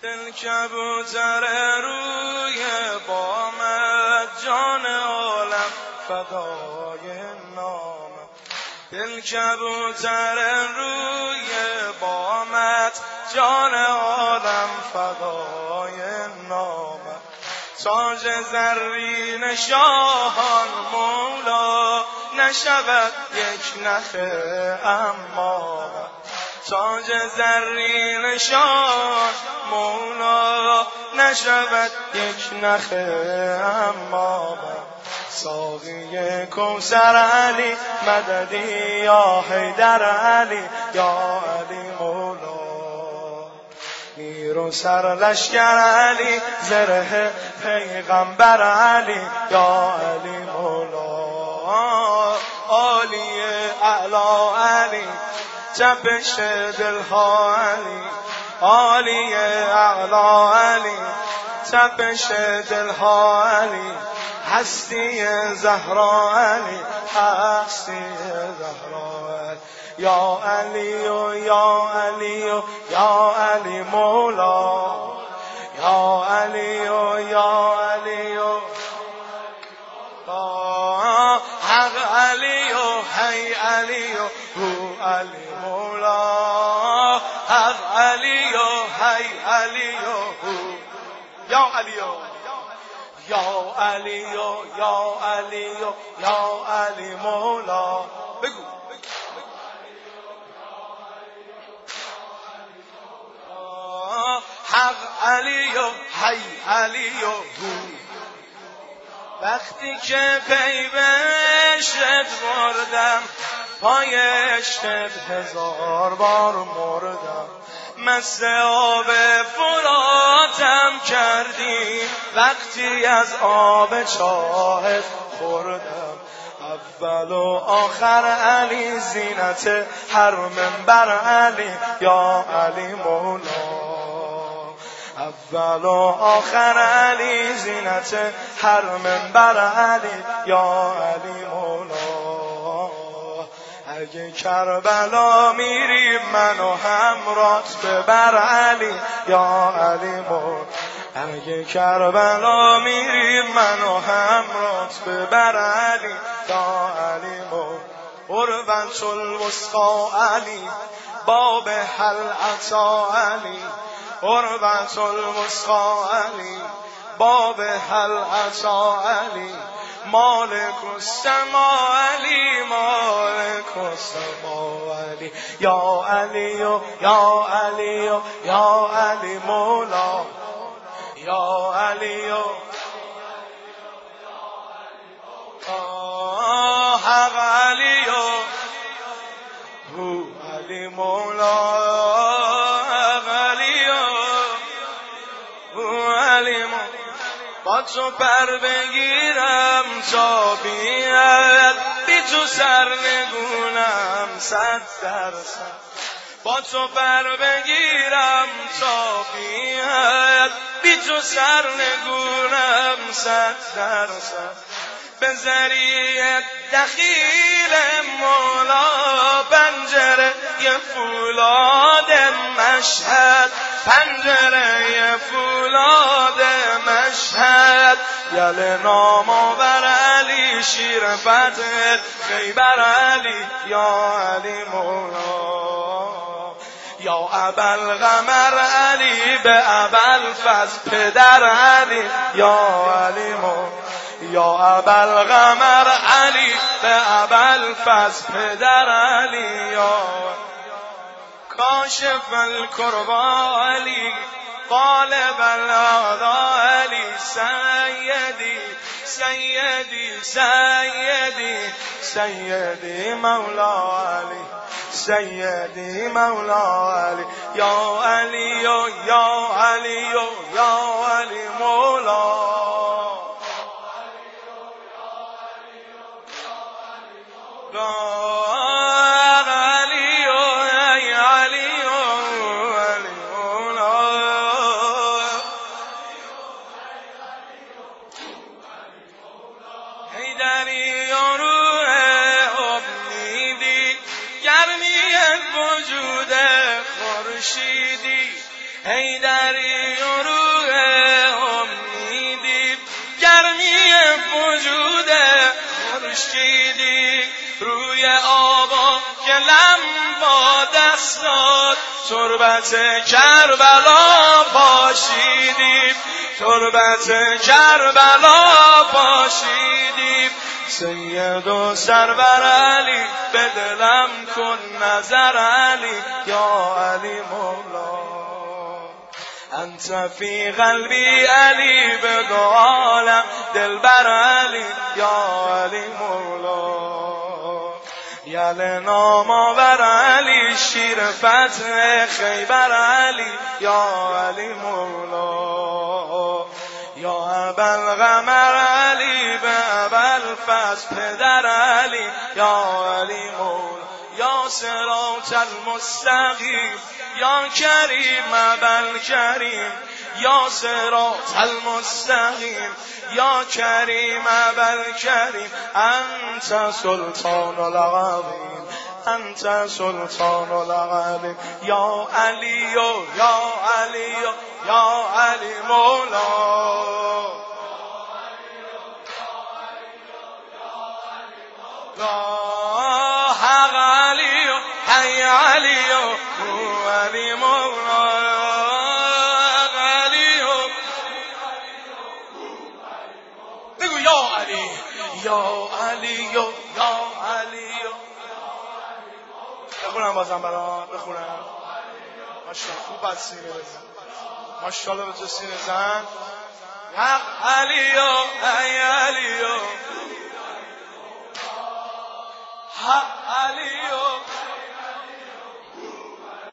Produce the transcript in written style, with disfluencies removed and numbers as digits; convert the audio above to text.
دل کبوتر روی بامت جان عالم فدای نامت. دل کبوتر روی بامت جان عالم فدای نامت. تاج زرین شاهان مولا نشود یک نخه امامت. تاج زرین شاه مولا نشود یک نخه امامت. ساقی کوثر علی مددی یا حیدر علی یا علی مولا. میر و سرلشکر علی زره پیغمبر علی یا علی مولا. عالی اعلی علی جبش دلها علی. عالی اعلی علی جبش دلها علی. هستی زهرا علی هستی زهرا علی. یا علی و یا علی و یا علی مولا. یا علی و یا علی و حق علی و حی علی و هو علی مولا. حق علی و حی علی و هو یا علی و یا علی و یا علی و یا علی مولا. بگو حق علی و حی علی و هو. وقتی که پی به عشقت بردم پای عشقت 1000 بار مردم. مست آب فراتم کردی وقتی از آب چاهت خوردم. اول و آخر علی زینت هر منبر علی یا علی مولا. اول و آخر علی زینت هر منبر علی یا علی مولا. اگه کربلا میری منو همراهت ببر علی یا علی مولا. اگه کربلا میری منو همراهت ببر علی یا علی مولا. قربت الوسطی علی باب حل عطا علی. قربت الوسطی علی باب حل عطا علی. مالک السما علی مالک السما علی. یا علی و یا علی و یا علی مولا. یا علی و حق علی و هو علی مولا. با تو پر بگیرم تا بیاد بی تو سرنگونم 100%. با تو پر بگیرم تا بیاد بی تو سرنگونم 100%. به ذریعه دخیل مولا پنجره فولاد مشهد. پنجره فولاد مشهد. یل نام آور علی شیر فتح خیبر علی یا علی مولا. یا ابوالقمر علی به ابوالفضل پدر علی یا علی مولا. یا ابوالقمر علی به ابوالفضل پدر علی یا کاشف الکربا علی غالب الاعدا علی. سیدی سیدی سیدی سیدی مولا علی. سیدی مولا علی. یا علی و یا علی و یا علی مولا. حیدری و روح امیدی گرمی وجود خورشیدی. حیدری و روح امیدی گرمی وجود خورشیدی روی آبا که لمبا دست داد تربت کربلا پاشیدیم تربت کربلا پاشیدیم سید و سرور علی به دلم کن نظر علی یا علی مولا انت فی قلبی علی بگو عالم دلبر علی یا علی مولا یل نام آور علی شیر فتح خیبر علی یا علی مولا یا ابوالقمر علی به ابوالفضل پدر علی یا علی مولا یا صراط المستقیم یا کریم ابوالکریم یا صراط المستقیم یا کریم ابوالکریم انت سلطان العظیم انت سلطان العظیم یا علی یا علی یا علی مولا حق علی حی علی هو علی مولا بگو یا علی یا علی یا علی بخونم بازم برام بخونم ماشاءالله خوب بد سینه بزن ماشاءالله به تو سینه زن حق علی ای علی حق علی